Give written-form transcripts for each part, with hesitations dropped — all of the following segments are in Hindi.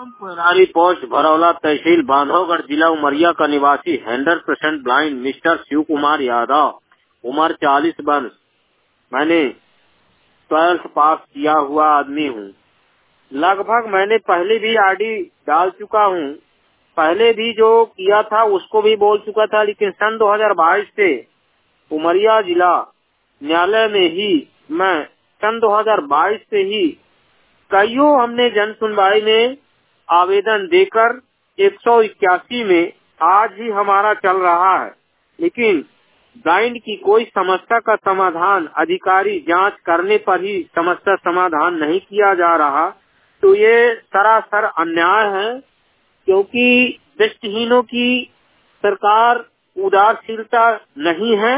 पुरानी पोस्ट भरौला, तहसील बांधवगढ़, जिला उमरिया का निवासी 100% ब्लाइंड मिस्टर शिव कुमार यादव, उम्र 40 वर्ष। मैंने 12th पास किया हुआ आदमी हूँ। लगभग मैंने पहले भी आरडी डाल चुका हूँ, पहले भी जो किया था उसको भी बोल चुका था, लेकिन सन 2022 से उमरिया जिला न्यायालय में ही मैं सन 2022 से ही कईयों हमने जन सुनवाई में आवेदन देकर 181 में आज ही हमारा चल रहा है, लेकिन ब्लाइंड की कोई समस्या का समाधान अधिकारी जांच करने पर ही समस्या समाधान नहीं किया जा रहा। तो ये सरासर अन्याय है, क्योंकि दृष्टिहीनों की सरकार उदारशीलता नहीं है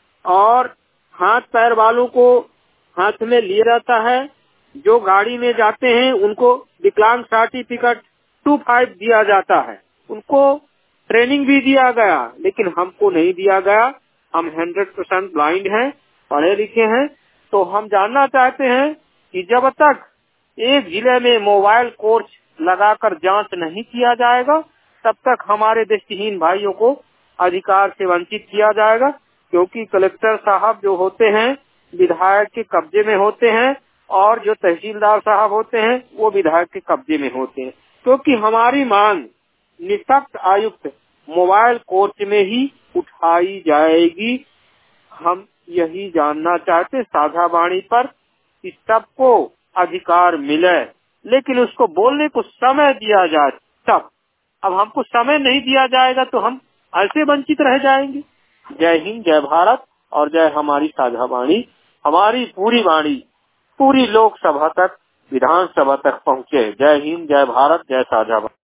और हाथ पैर वालों को हाथ में लिए रहता है। जो गाड़ी में जाते हैं उनको विकलांग सर्टिफिकेट 25 दिया जाता है, उनको ट्रेनिंग भी दिया गया, लेकिन हमको नहीं दिया गया। हम 100% ब्लाइंड हैं, पढ़े लिखे हैं, तो हम जानना चाहते हैं कि जब तक एक जिले में मोबाइल कोर्स लगाकर जांच नहीं किया जाएगा, तब तक हमारे दृष्टिहीन भाइयों को अधिकार से वंचित किया जाएगा, क्योंकि कलेक्टर साहब जो होते हैं विधायक के कब्जे में होते हैं और जो तहसीलदार साहब होते हैं वो विधायक के कब्जे में होते हैं। क्योंकि हमारी मांग निःशक्त आयुक्त मोबाइल कोर्ट में ही उठाई जाएगी। हम यही जानना चाहते साझा वाणी पर कि सबको अधिकार मिले, लेकिन उसको बोलने को समय दिया जाए तब। अब हमको समय नहीं दिया जाएगा तो हम ऐसे वंचित रह जाएंगे। जय हिंद, जय भारत और जय हमारी साझा वाणी। हमारी पूरी वाणी पूरी लोकसभा तक, विधानसभा तक पहुँचे। जय हिंद, जय भारत, जय साझा वाणी।